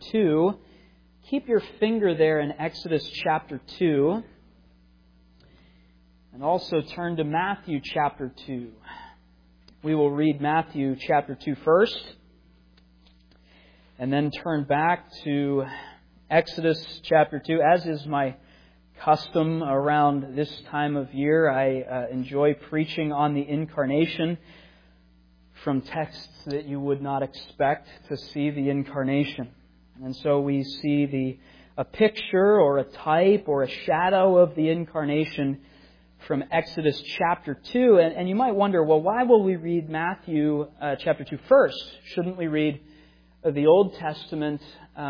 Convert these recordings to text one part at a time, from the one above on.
2. Keep your finger there in Exodus chapter 2. And also turn to Matthew chapter 2. We will read Matthew chapter 2 first, and then turn back to Exodus chapter 2. As is my custom around this time of year, I enjoy preaching on the Incarnation from texts that you would not expect to see the Incarnation. And so we see a picture or a type or a shadow of the Incarnation from Exodus chapter 2. And you might wonder, well, why will we read Matthew chapter 2 first? Shouldn't we read the Old Testament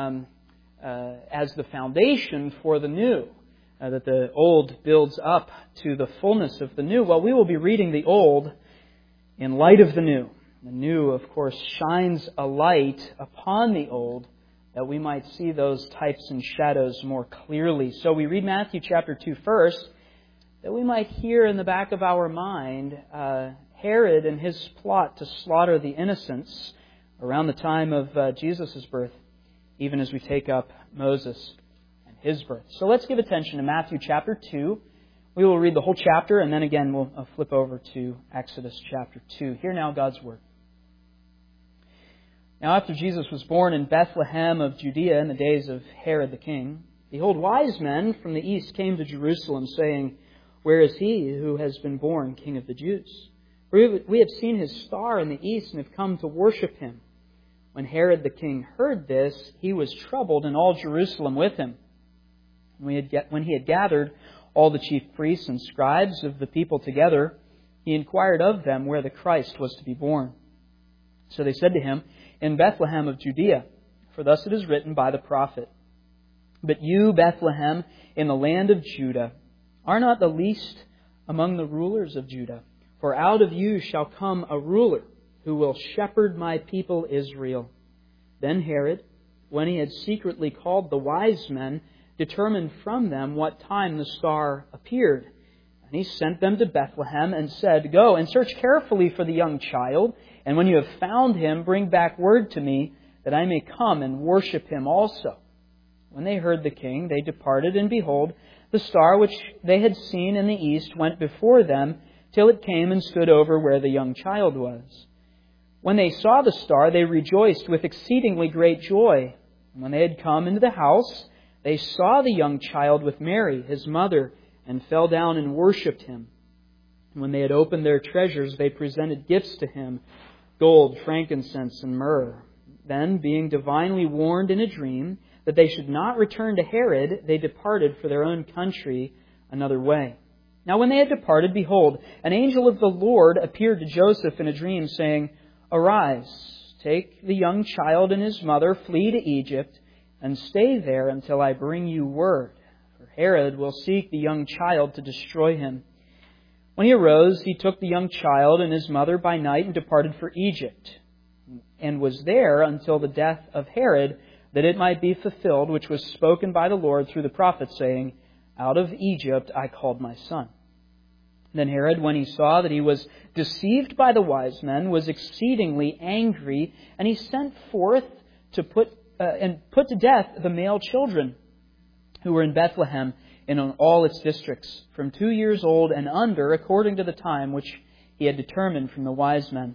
as the foundation for the New? That the Old builds up to the fullness of the New. Well, we will be reading the Old in light of the New. The New, of course, shines a light upon the Old that we might see those types and shadows more clearly. So we read Matthew chapter 2 first, that we might hear in the back of our mind Herod and his plot to slaughter the innocents around the time of Jesus' birth, even as we take up Moses and his birth. So let's give attention to Matthew chapter 2. We will read the whole chapter, and then again we'll flip over to Exodus chapter 2. Hear now God's Word. Now after Jesus was born in Bethlehem of Judea in the days of Herod the king, behold, wise men from the east came to Jerusalem, saying, Where is he who has been born King of the Jews? For we have seen his star in the east and have come to worship him. When Herod the king heard this, he was troubled, and all Jerusalem with him. When he had gathered all the chief priests and scribes of the people together, he inquired of them where the Christ was to be born. So they said to him, In Bethlehem of Judea, for thus it is written by the prophet, But you, Bethlehem, in the land of Judah, are not the least among the rulers of Judah, for out of you shall come a ruler who will shepherd my people Israel. Then Herod, when he had secretly called the wise men, determined from them what time the star appeared. And he sent them to Bethlehem and said, Go and search carefully for the young child, and when you have found him, bring back word to me, that I may come and worship him also. When they heard the king, they departed, and behold, the star which they had seen in the east went before them, till it came and stood over where the young child was. When they saw the star, they rejoiced with exceedingly great joy. And when they had come into the house, they saw the young child with Mary, his mother, and fell down and worshipped him. And when they had opened their treasures, they presented gifts to him, gold, frankincense, and myrrh. Then, being divinely warned in a dream that they should not return to Herod, they departed for their own country another way. Now when they had departed, behold, an angel of the Lord appeared to Joseph in a dream, saying, Arise, take the young child and his mother, flee to Egypt, and stay there until I bring you word. For Herod will seek the young child to destroy him. When he arose, he took the young child and his mother by night and departed for Egypt, and was there until the death of Herod, that it might be fulfilled, which was spoken by the Lord through the prophet, saying, Out of Egypt I called my son. Then Herod, when he saw that he was deceived by the wise men, was exceedingly angry, and he sent forth to put to death the male children who were in Bethlehem and in all its districts, from 2 years old and under, according to the time which he had determined from the wise men.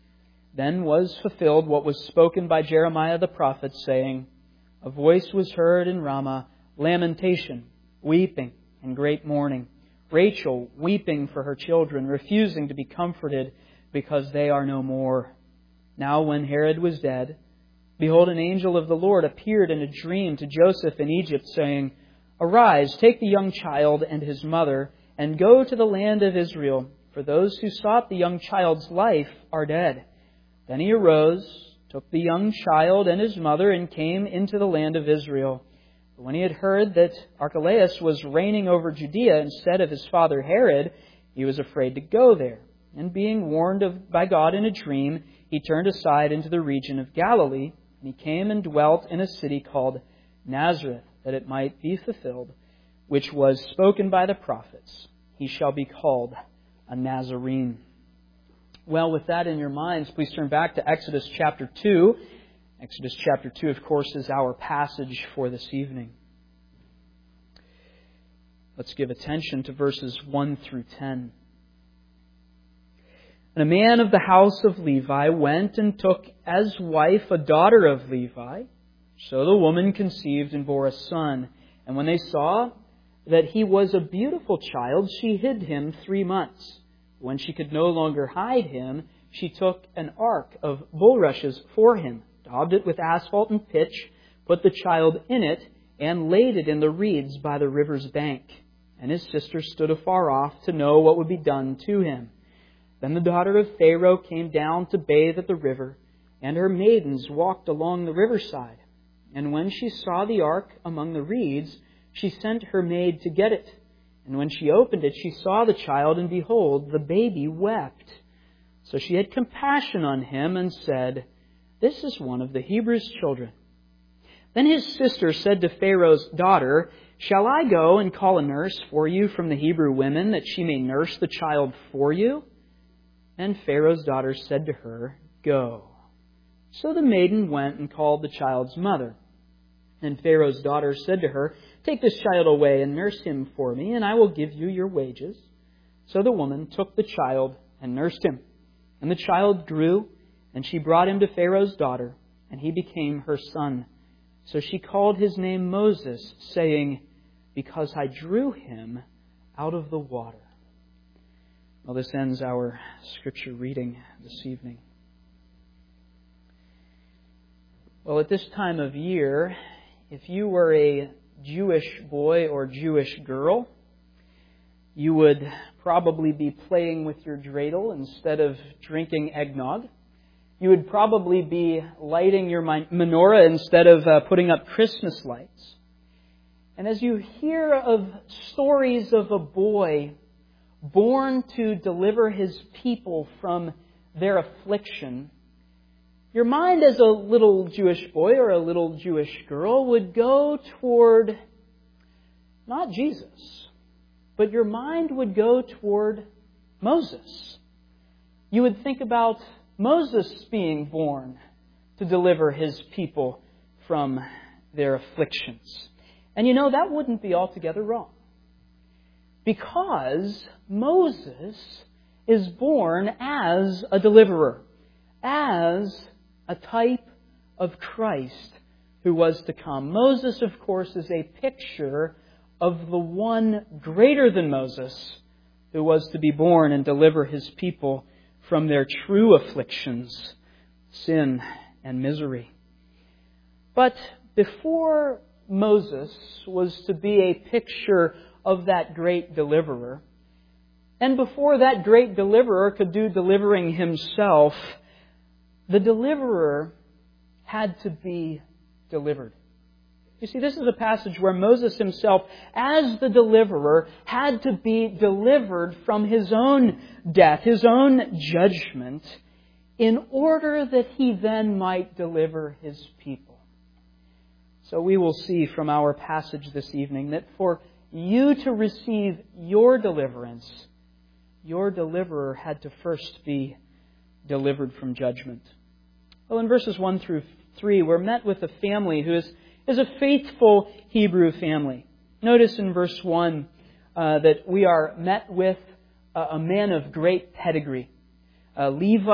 Then was fulfilled what was spoken by Jeremiah the prophet, saying, A voice was heard in Ramah, lamentation, weeping, and great mourning. Rachel weeping for her children, refusing to be comforted because they are no more. Now when Herod was dead, behold, an angel of the Lord appeared in a dream to Joseph in Egypt, saying, Arise, take the young child and his mother, and go to the land of Israel, for those who sought the young child's life are dead. Then he arose, took the young child and his mother, and came into the land of Israel. But when he had heard that Archelaus was reigning over Judea instead of his father Herod, he was afraid to go there. And being warned by God in a dream, he turned aside into the region of Galilee, and he came and dwelt in a city called Nazareth, that it might be fulfilled, which was spoken by the prophets. He shall be called a Nazarene. Well, with that in your minds, please turn back to Exodus chapter 2. Exodus chapter 2, of course, is our passage for this evening. Let's give attention to verses 1 through 10. And a man of the house of Levi went and took as wife a daughter of Levi. So the woman conceived and bore a son. And when they saw that he was a beautiful child, she hid him 3 months. When she could no longer hide him, she took an ark of bulrushes for him, daubed it with asphalt and pitch, put the child in it, and laid it in the reeds by the river's bank. And his sister stood afar off to know what would be done to him. Then the daughter of Pharaoh came down to bathe at the river, and her maidens walked along the riverside. And when she saw the ark among the reeds, she sent her maid to get it. And when she opened it, she saw the child, and behold, the baby wept. So she had compassion on him and said, "This is one of the Hebrews' children." Then his sister said to Pharaoh's daughter, "Shall I go and call a nurse for you from the Hebrew women, that she may nurse the child for you?" And Pharaoh's daughter said to her, "Go." So the maiden went and called the child's mother. And Pharaoh's daughter said to her, "Take this child away and nurse him for me, and I will give you your wages." So the woman took the child and nursed him. And the child grew, and she brought him to Pharaoh's daughter, and he became her son. So she called his name Moses, saying, "Because I drew him out of the water." Well, this ends our scripture reading this evening. Well, at this time of year, if you were a Jewish boy or Jewish girl, you would probably be playing with your dreidel instead of drinking eggnog. You would probably be lighting your menorah instead of putting up Christmas lights. And as you hear of stories of a boy born to deliver his people from their affliction, your mind as a little Jewish boy or a little Jewish girl would go toward not Jesus, but your mind would go toward Moses. You would think about Moses being born to deliver his people from their afflictions. And you know, that wouldn't be altogether wrong. Because Moses is born as a deliverer, as a type of Christ who was to come. Moses, of course, is a picture of the one greater than Moses who was to be born and deliver his people from their true afflictions, sin and misery. But before Moses was to be a picture of that great deliverer, and before that great deliverer could do delivering himself, the deliverer had to be delivered. You see, this is a passage where Moses himself, as the deliverer, had to be delivered from his own death, his own judgment, in order that he then might deliver his people. So we will see from our passage this evening that for you to receive your deliverance, your deliverer had to first be delivered from judgment. Well, in verses 1 through 3, we're met with a family who is a faithful Hebrew family. Notice in verse 1 that we are met with a man of great pedigree, a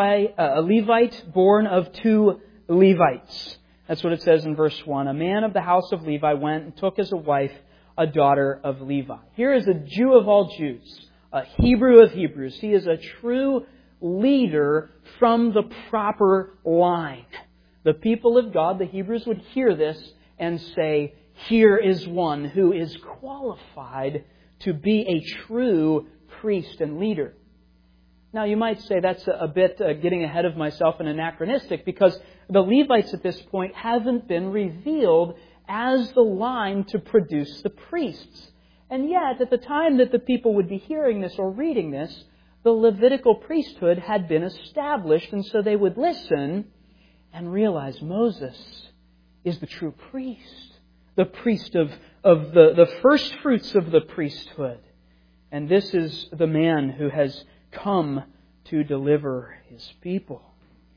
Levite born of 2 Levites. That's what it says in verse 1. A man of the house of Levi went and took as a wife a daughter of Levi. Here is a Jew of all Jews, a Hebrew of Hebrews. He is a true leader from the proper line. The people of God, the Hebrews, would hear this and say, here is one who is qualified to be a true priest and leader. Now, you might say that's a bit getting ahead of myself and anachronistic, because the Levites at this point haven't been revealed as the line to produce the priests. And yet, at the time that the people would be hearing this or reading this, the Levitical priesthood had been established, and so they would listen and realize Moses is the true priest, the priest of the first fruits of the priesthood. And this is the man who has come to deliver his people.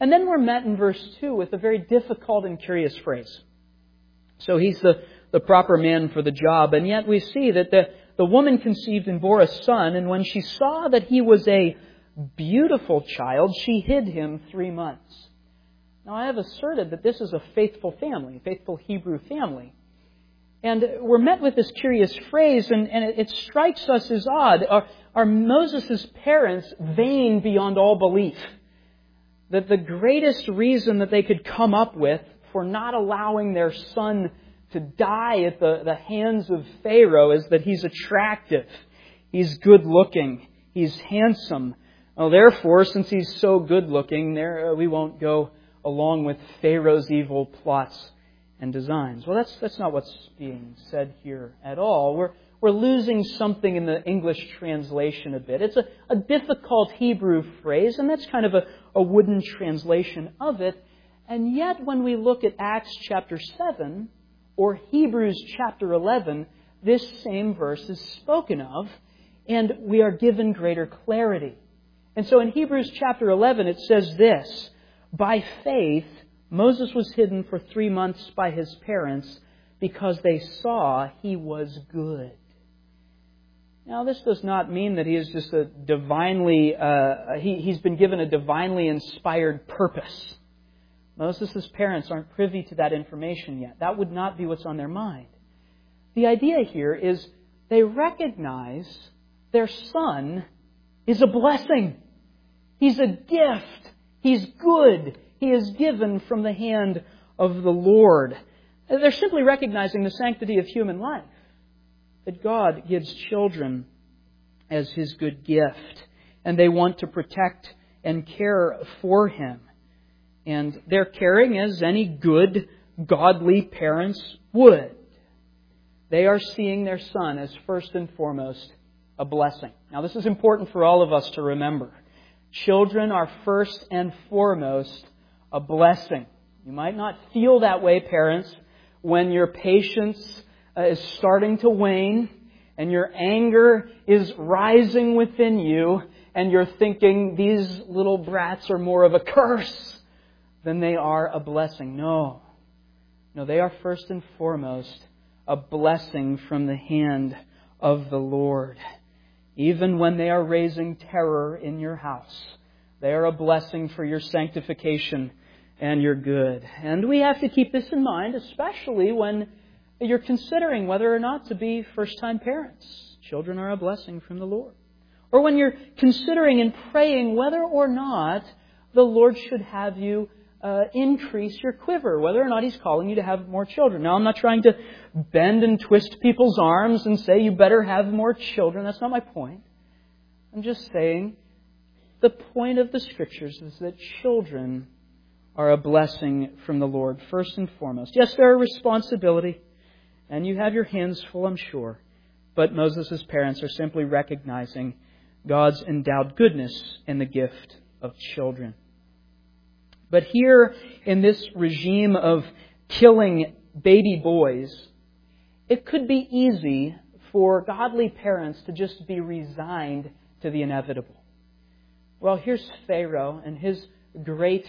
And then we're met in verse 2 with a very difficult and curious phrase. So he's the proper man for the job, and yet we see that the woman conceived and bore a son, and when she saw that he was a beautiful child, she hid him 3 months. Now I have asserted that this is a faithful family, a faithful Hebrew family. And we're met with this curious phrase, and it strikes us as odd. Are Moses' parents vain beyond all belief? That the greatest reason that they could come up with for not allowing their son to die at the hands of Pharaoh is that he's attractive, he's good-looking, he's handsome. Well, therefore, since he's so good-looking, we won't go along with Pharaoh's evil plots and designs. Well, that's not what's being said here at all. We're losing something in the English translation a bit. It's a difficult Hebrew phrase, and that's kind of a wooden translation of it. And yet, when we look at Acts chapter 7 or Hebrews chapter 11, this same verse is spoken of, and we are given greater clarity. And so in Hebrews chapter 11, it says this: by faith, Moses was hidden for 3 months by his parents because they saw he was good. Now, this does not mean that he is just a divinely, he's been given a divinely inspired purpose. Moses' parents aren't privy to that information yet. That would not be what's on their mind. The idea here is they recognize their son is a blessing. He's a gift. He's good. He is given from the hand of the Lord. They're simply recognizing the sanctity of human life, that God gives children as His good gift, and they want to protect and care for Him. And they're caring as any good, godly parents would. They are seeing their son as first and foremost a blessing. Now, this is important for all of us to remember. Children are first and foremost a blessing. You might not feel that way, parents, when your patience is starting to wane and your anger is rising within you and you're thinking these little brats are more of a curse than they are a blessing. No, they are first and foremost a blessing from the hand of the Lord. Even when they are raising terror in your house, they are a blessing for your sanctification and your good. And we have to keep this in mind, especially when you're considering whether or not to be first-time parents. Children are a blessing from the Lord. Or when you're considering and praying whether or not the Lord should have you increase your quiver, whether or not He's calling you to have more children. Now, I'm not trying to bend and twist people's arms and say you better have more children. That's not my point. I'm just saying the point of the Scriptures is that children are a blessing from the Lord, first and foremost. Yes, they're a responsibility, and you have your hands full, I'm sure. But Moses' parents are simply recognizing God's endowed goodness in the gift of children. But here, in this regime of killing baby boys, it could be easy for godly parents to just be resigned to the inevitable. Well, here's Pharaoh and his great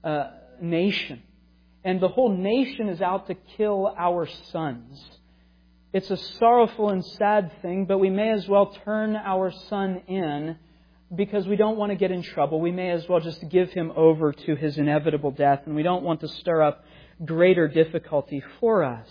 nation, and the whole nation is out to kill our sons. It's a sorrowful and sad thing, but we may as well turn our son in because we don't want to get in trouble. We may as well just give him over to his inevitable death, and we don't want to stir up greater difficulty for us.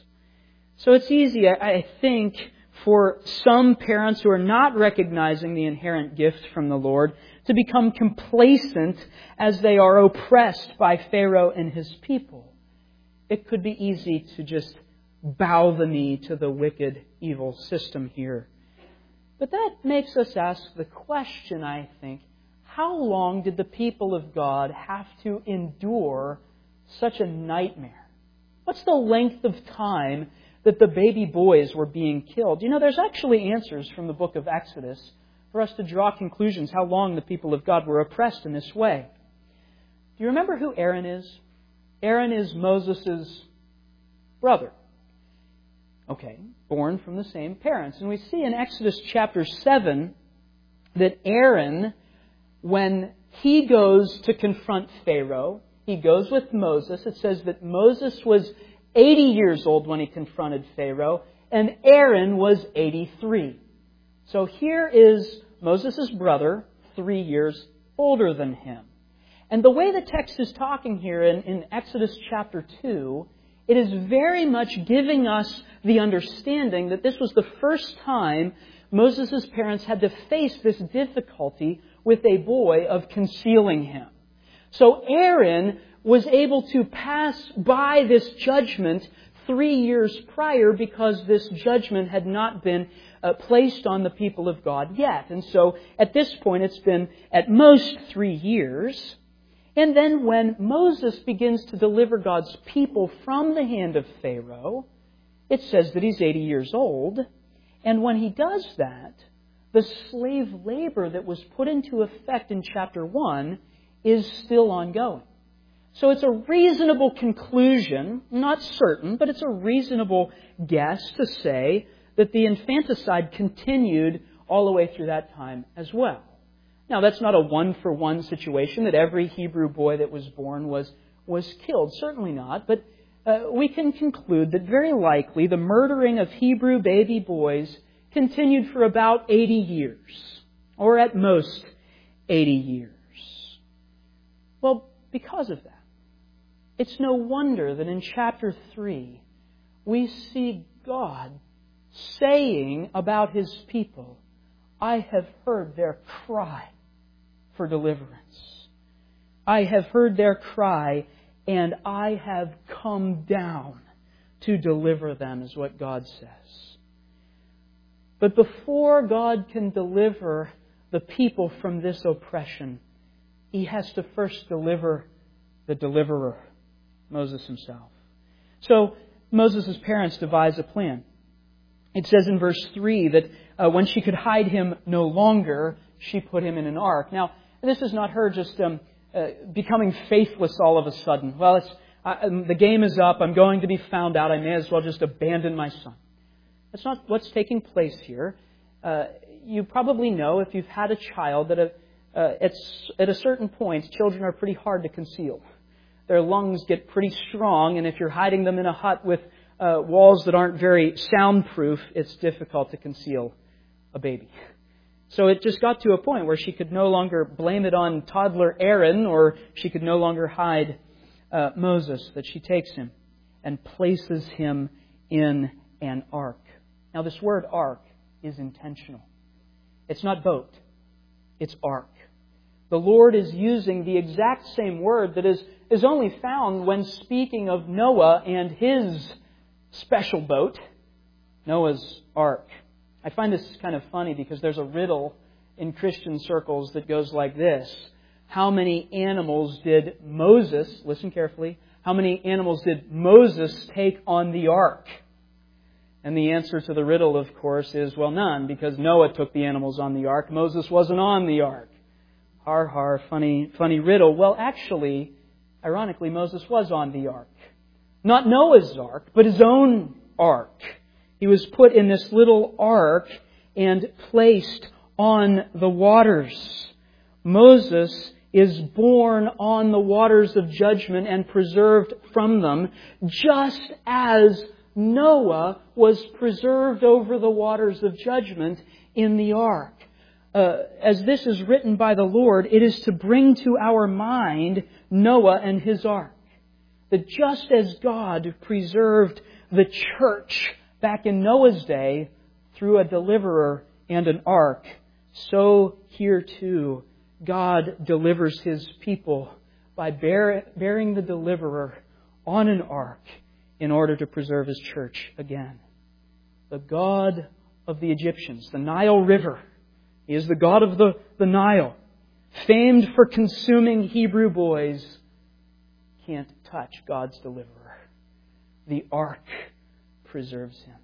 So it's easy, I think, for some parents who are not recognizing the inherent gift from the Lord to become complacent as they are oppressed by Pharaoh and his people. It could be easy to just bow the knee to the wicked, evil system here. But that makes us ask the question, I think, how long did the people of God have to endure such a nightmare? What's the length of time that the baby boys were being killed? You know, there's actually answers from the book of Exodus for us to draw conclusions how long the people of God were oppressed in this way. Do you remember who Aaron is? Aaron is Moses' brother. Okay, born from the same parents. And we see in Exodus chapter 7 that Aaron, when he goes to confront Pharaoh. He goes with Moses. It says that Moses was 80 years old when he confronted Pharaoh, and Aaron was 83. So here is Moses' brother, 3 years older than him. And the way the text is talking here in Exodus chapter 2, it is very much giving us the understanding that this was the first time Moses' parents had to face this difficulty with a boy of concealing him. So Aaron was able to pass by this judgment 3 years prior because this judgment had not been placed on the people of God yet. And so at this point it's been at most 3 years. And then when Moses begins to deliver God's people from the hand of Pharaoh, it says that he's 80 years old. And when he does that, the slave labor that was put into effect in chapter 1 is still ongoing. So it's a reasonable conclusion, not certain, but it's a reasonable guess to say that the infanticide continued all the way through that time as well. Now, that's not a one-for-one situation that every Hebrew boy that was born was killed. Certainly not. But we can conclude that very likely the murdering of Hebrew baby boys continued for about 80 years, or at most 80 years. Well, because of that, it's no wonder that in chapter 3 we see God saying about His people, I have heard their cry for deliverance. I have heard their cry, and I have come down to deliver them, is what God says. But before God can deliver the people from this oppression, He has to first deliver the deliverer, Moses himself. So Moses' parents devise a plan. It says in verse 3 that when she could hide him no longer, she put him in an ark. Now, this is not her just becoming faithless all of a sudden. Well, the game is up. I'm going to be found out. I may as well just abandon my son. That's not what's taking place here. You probably know, if you've had a child, that at a certain point, children are pretty hard to conceal. Their lungs get pretty strong, and if you're hiding them in a hut with walls that aren't very soundproof, it's difficult to conceal a baby. So it just got to a point where she could no longer blame it on toddler Aaron, or she could no longer hide Moses, that she takes him and places him in an ark. Now, this word ark is intentional. It's not boat. It's ark. The Lord is using the exact same word that is only found when speaking of Noah and his special boat, Noah's ark. I find this kind of funny because there's a riddle in Christian circles that goes like this. How many animals did Moses, listen carefully, how many animals did Moses take on the ark? And the answer to the riddle, of course, is, well, none, because Noah took the animals on the ark. Moses wasn't on the ark. Har, har, funny riddle. Well, actually, ironically, Moses was on the ark. Not Noah's ark, but his own ark. He was put in this little ark and placed on the waters. Moses is born on the waters of judgment and preserved from them, just as Noah was preserved over the waters of judgment in the ark. As this is written by the Lord, it is to bring to our mind Noah and his ark. That just as God preserved the church back in Noah's day through a deliverer and an ark, so here too God delivers His people by bearing the deliverer on an ark in order to preserve His church again. The God of the Egyptians, the Nile River, He is the God of the Nile, famed for consuming Hebrew boys, can't touch God's deliverer. The ark preserves him.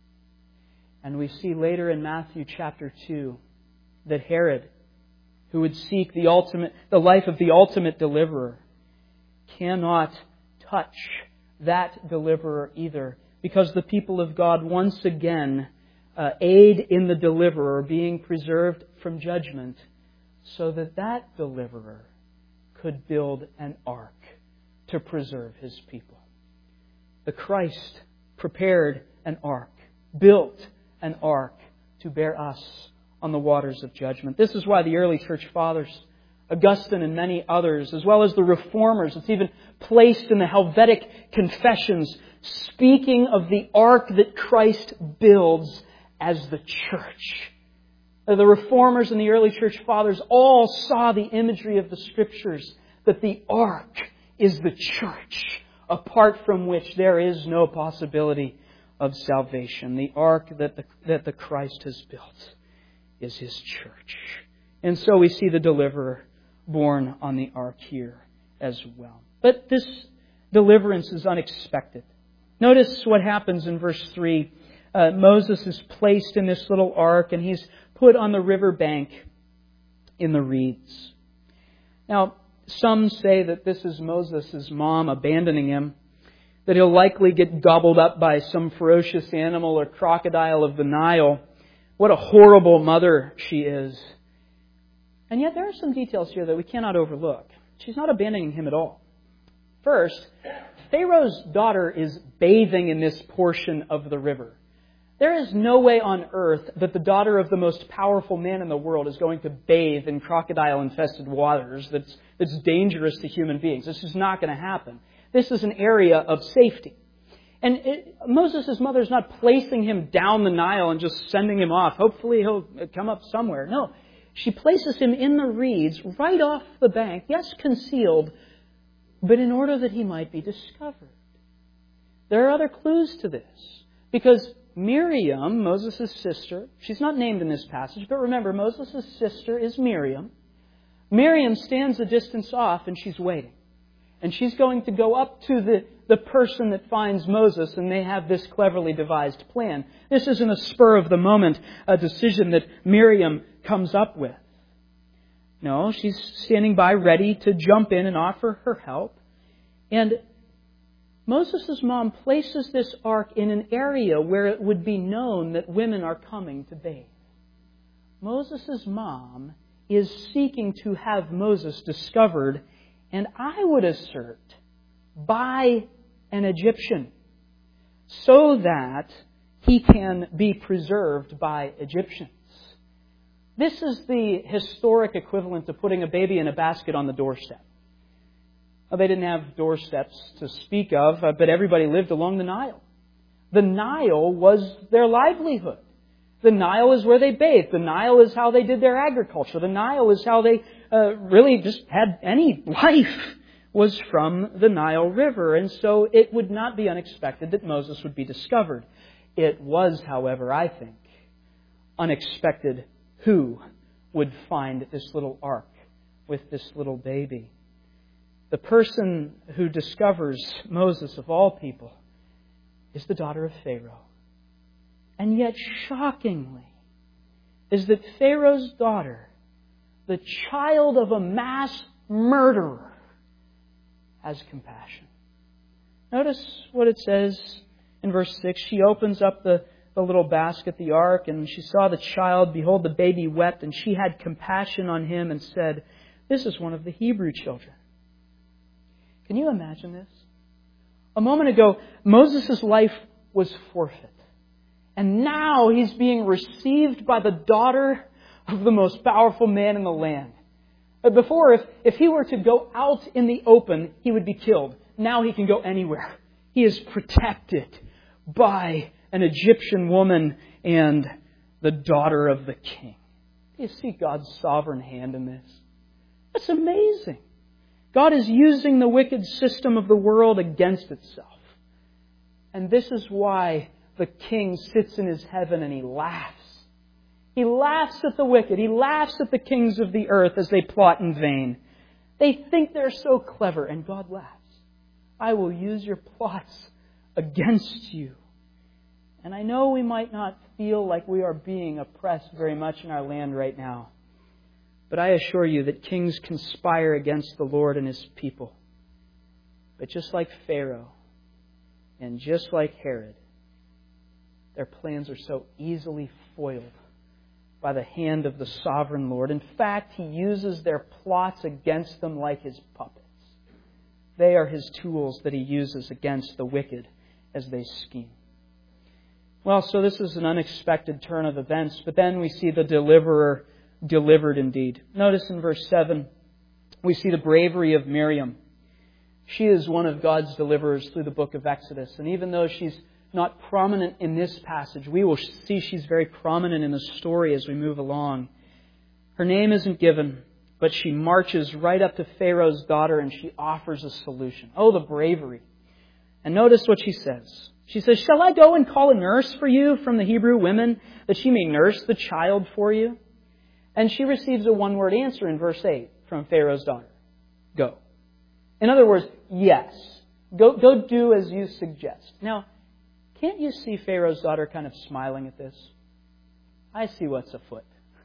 And we see later in Matthew chapter 2 that Herod, who would seek the life of the ultimate deliverer, cannot touch that deliverer either, because the people of God once again aid in the deliverer being preserved from judgment, so that that deliverer could build an ark to preserve His people. The Christ prepared an ark, built an ark to bear us on the waters of judgment. This is why the early church fathers, Augustine and many others, as well as the Reformers, it's even placed in the Helvetic Confessions, speaking of the ark that Christ builds as the church. The Reformers and the early church fathers all saw the imagery of the Scriptures that the ark is the church, apart from which there is no possibility of salvation. The ark that the Christ has built is His church. And so we see the deliverer born on the ark here as well. But this deliverance is unexpected. Notice what happens in verse 3. Moses is placed in this little ark and he's put on the river bank in the reeds. Now, some say that this is Moses' mom abandoning him, that he'll likely get gobbled up by some ferocious animal or crocodile of the Nile. What a horrible mother she is. And yet there are some details here that we cannot overlook. She's not abandoning him at all. First, Pharaoh's daughter is bathing in this portion of the river. There is no way on earth that the daughter of the most powerful man in the world is going to bathe in crocodile-infested waters that's dangerous to human beings. This is not going to happen. This is an area of safety. And Moses' mother is not placing him down the Nile and just sending him off. Hopefully he'll come up somewhere. No, she places him in the reeds right off the bank, yes, concealed, but in order that he might be discovered. There are other clues to this, because Miriam, Moses' sister, she's not named in this passage, but remember, Moses' sister is Miriam. Miriam stands a distance off and she's waiting. And she's going to go up to the person that finds Moses, and they have this cleverly devised plan. This isn't a spur of the moment, a decision that Miriam comes up with. No, she's standing by ready to jump in and offer her help. And Moses' mom places this ark in an area where it would be known that women are coming to bathe. Moses' mom is seeking to have Moses discovered, and I would assert, by an Egyptian, so that he can be preserved by Egyptians. This is the historic equivalent to putting a baby in a basket on the doorstep. Well, they didn't have doorsteps to speak of, but everybody lived along the Nile. The Nile was their livelihood. The Nile is where they bathed. The Nile is how they did their agriculture. The Nile is how they really just had any life, was from the Nile River. And so it would not be unexpected that Moses would be discovered. It was, however, I think, unexpected who would find this little ark with this little baby. The person who discovers Moses, of all people, is the daughter of Pharaoh. And yet, shockingly, is that Pharaoh's daughter, the child of a mass murderer, has compassion. Notice what it says in verse 6. She opens up the little basket, the ark, and she saw the child. Behold, the baby wept, and she had compassion on him and said, "This is one of the Hebrew children." Can you imagine this? A moment ago, Moses' life was forfeit. And now he's being received by the daughter of the most powerful man in the land. But before, if he were to go out in the open, he would be killed. Now he can go anywhere. He is protected by an Egyptian woman and the daughter of the king. Do you see God's sovereign hand in this? That's amazing. God is using the wicked system of the world against itself. And this is why the king sits in his heaven and he laughs. He laughs at the wicked. He laughs at the kings of the earth as they plot in vain. They think they're so clever, and God laughs. I will use your plots against you. And I know we might not feel like we are being oppressed very much in our land right now. But I assure you that kings conspire against the Lord and His people. But just like Pharaoh and just like Herod, their plans are so easily foiled by the hand of the sovereign Lord. In fact, He uses their plots against them like His puppets. They are His tools that He uses against the wicked as they scheme. Well, so this is an unexpected turn of events, but then we see the deliverer delivered indeed. Notice in verse 7, we see the bravery of Miriam. She is one of God's deliverers through the book of Exodus. And even though she's not prominent in this passage, we will see she's very prominent in the story as we move along. Her name isn't given, but she marches right up to Pharaoh's daughter and she offers a solution. Oh, the bravery. And notice what she says. She says, "Shall I go and call a nurse for you from the Hebrew women, that she may nurse the child for you?" And she receives a one-word answer in verse 8 from Pharaoh's daughter. Go. In other words, yes. Go do as you suggest. Now, can't you see Pharaoh's daughter kind of smiling at this? I see what's afoot.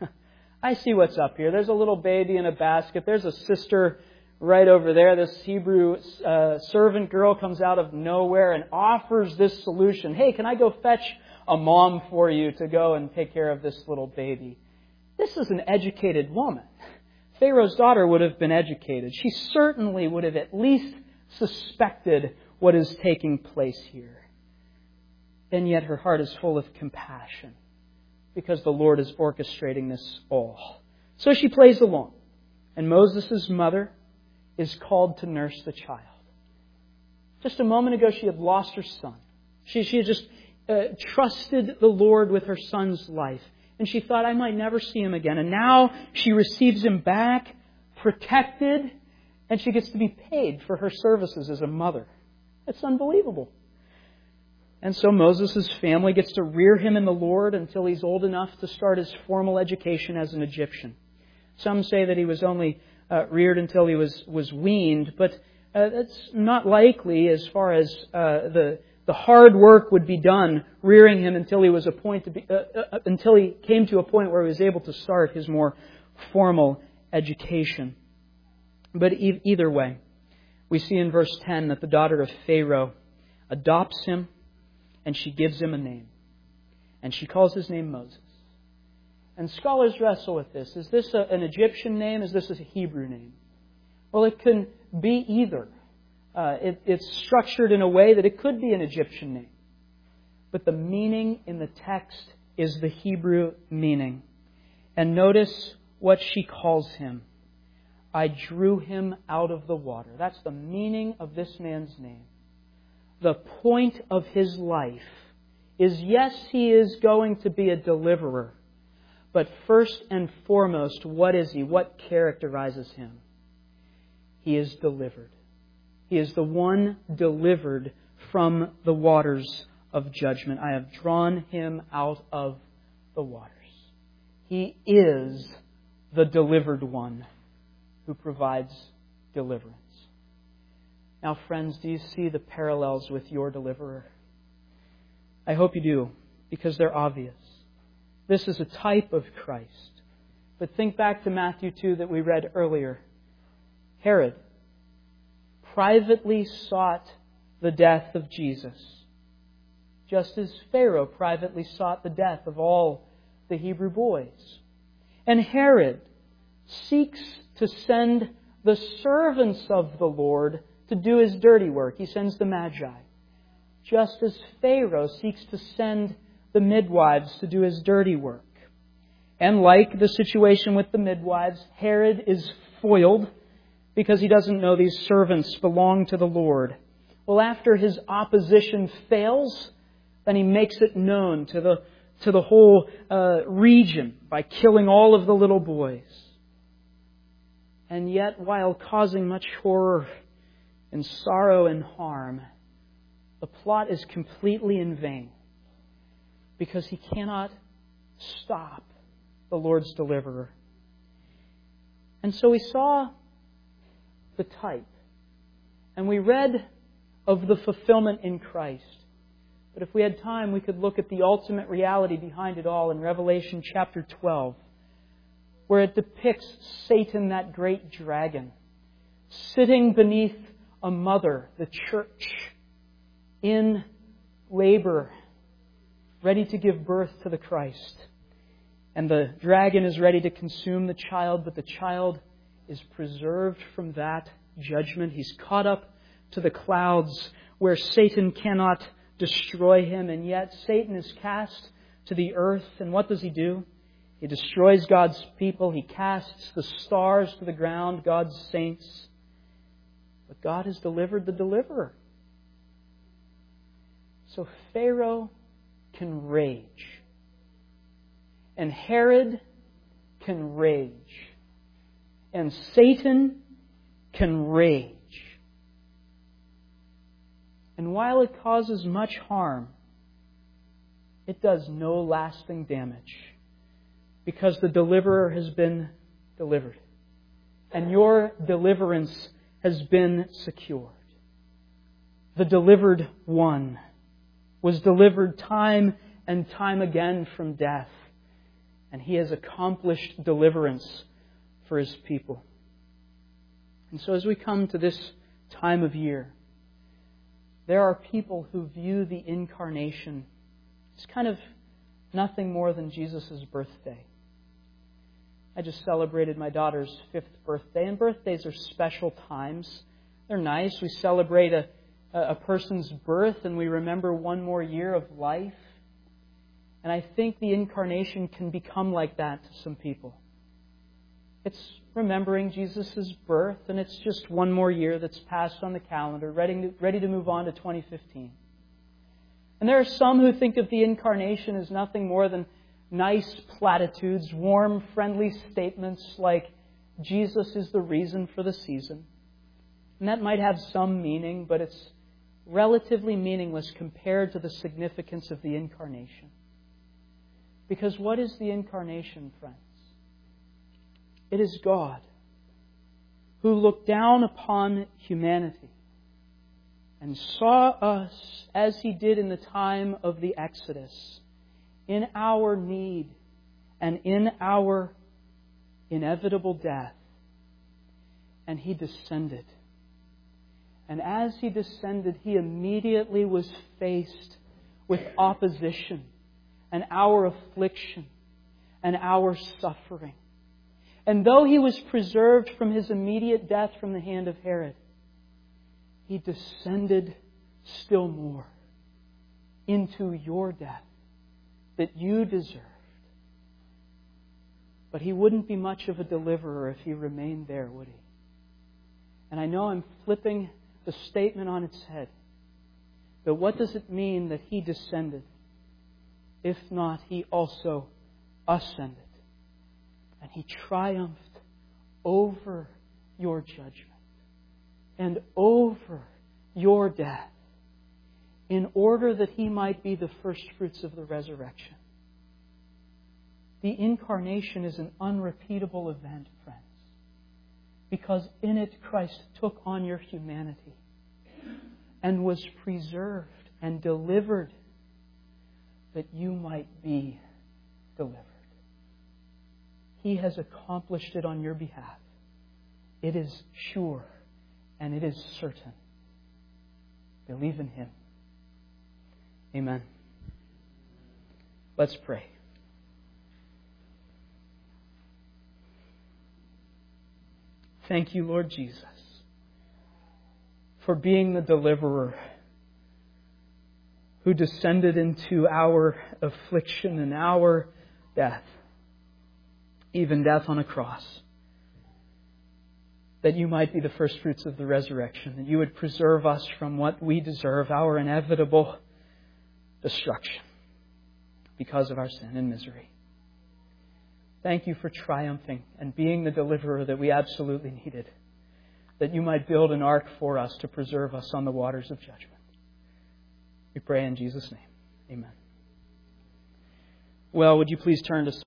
I see what's up here. There's a little baby in a basket. There's a sister right over there. This Hebrew servant girl comes out of nowhere and offers this solution. Hey, can I go fetch a mom for you to go and take care of this little baby? This is an educated woman. Pharaoh's daughter would have been educated. She certainly would have at least suspected what is taking place here. And yet her heart is full of compassion because the Lord is orchestrating this all. So she plays along. And Moses' mother is called to nurse the child. Just a moment ago, she had lost her son. She had just trusted the Lord with her son's life. And she thought, I might never see him again. And now she receives him back, protected, and she gets to be paid for her services as a mother. It's unbelievable. And so Moses' family gets to rear him in the Lord until he's old enough to start his formal education as an Egyptian. Some say that he was only reared until he was weaned, but that's not likely as far as the hard work would be done rearing him until he was until he came to a point where he was able to start his more formal education. But either way, we see in verse 10 that the daughter of Pharaoh adopts him and she gives him a name. And she calls his name Moses. And scholars wrestle with this. Is this an Egyptian name? Is this a Hebrew name? Well, it can be either. It's structured in a way that it could be an Egyptian name. But the meaning in the text is the Hebrew meaning. And notice what she calls him. I drew him out of the water. That's the meaning of this man's name. The point of his life is, yes, he is going to be a deliverer. But first and foremost, what is he? What characterizes him? He is delivered. He is the one delivered from the waters of judgment. I have drawn him out of the waters. He is the delivered one who provides deliverance. Now, friends, do you see the parallels with your deliverer? I hope you do, because they're obvious. This is a type of Christ. But think back to Matthew 2 that we read earlier. Herod privately sought the death of Jesus, just as Pharaoh privately sought the death of all the Hebrew boys. And Herod seeks to send the servants of the Lord to do his dirty work. He sends the Magi. Just as Pharaoh seeks to send the midwives to do his dirty work. And like the situation with the midwives, Herod is foiled because he doesn't know these servants belong to the Lord. Well, after his opposition fails, then he makes it known to the whole region by killing all of the little boys. And yet, while causing much horror and sorrow and harm, the plot is completely in vain because he cannot stop the Lord's deliverer. And so we saw the type, and we read of the fulfillment in Christ. But if we had time, we could look at the ultimate reality behind it all in Revelation chapter 12, where it depicts Satan, that great dragon, sitting beneath a mother, the church, in labor, ready to give birth to the Christ. And the dragon is ready to consume the child, but the child is preserved from that judgment. He's caught up to the clouds where Satan cannot destroy him, and yet Satan is cast to the earth. And what does he do? He destroys God's people. He casts the stars to the ground, God's saints. But God has delivered the deliverer. So Pharaoh can rage. And Herod can rage. And Satan can rage. And while it causes much harm, it does no lasting damage. Because the deliverer has been delivered. And your deliverance has been secured. The delivered one was delivered time and time again from death. And He has accomplished deliverance for His people. And so as we come to this time of year, there are people who view the Incarnation as kind of nothing more than Jesus' birthday. I just celebrated my daughter's 5th birthday, and birthdays are special times. They're nice. We celebrate a person's birth and we remember one more year of life. And I think the Incarnation can become like that to some people. It's remembering Jesus' birth, and it's just one more year that's passed on the calendar, ready to move on to 2015. And there are some who think of the Incarnation as nothing more than nice platitudes, warm, friendly statements like Jesus is the reason for the season. And that might have some meaning, but it's relatively meaningless compared to the significance of the Incarnation. Because what is the Incarnation, friends? It is God who looked down upon humanity and saw us as He did in the time of the Exodus, in our need and in our inevitable death. And He descended. And as He descended, He immediately was faced with opposition and our affliction and our suffering. And though He was preserved from His immediate death from the hand of Herod, He descended still more into your death that you deserved. But He wouldn't be much of a deliverer if He remained there, would He? And I know I'm flipping the statement on its head. But what does it mean that He descended? If not, He also ascended. And He triumphed over your judgment and over your death in order that He might be the first fruits of the resurrection. The Incarnation is an unrepeatable event, friends, because in it Christ took on your humanity and was preserved and delivered that you might be delivered. He has accomplished it on your behalf. It is sure and it is certain. Believe in Him. Amen. Let's pray. Thank you, Lord Jesus, for being the deliverer who descended into our affliction and our death, even death on a cross, that you might be the first fruits of the resurrection, that you would preserve us from what we deserve, our inevitable destruction because of our sin and misery. Thank you for triumphing and being the deliverer that we absolutely needed, that you might build an ark for us to preserve us on the waters of judgment. We pray in Jesus' name. Amen. Well, would you please turn to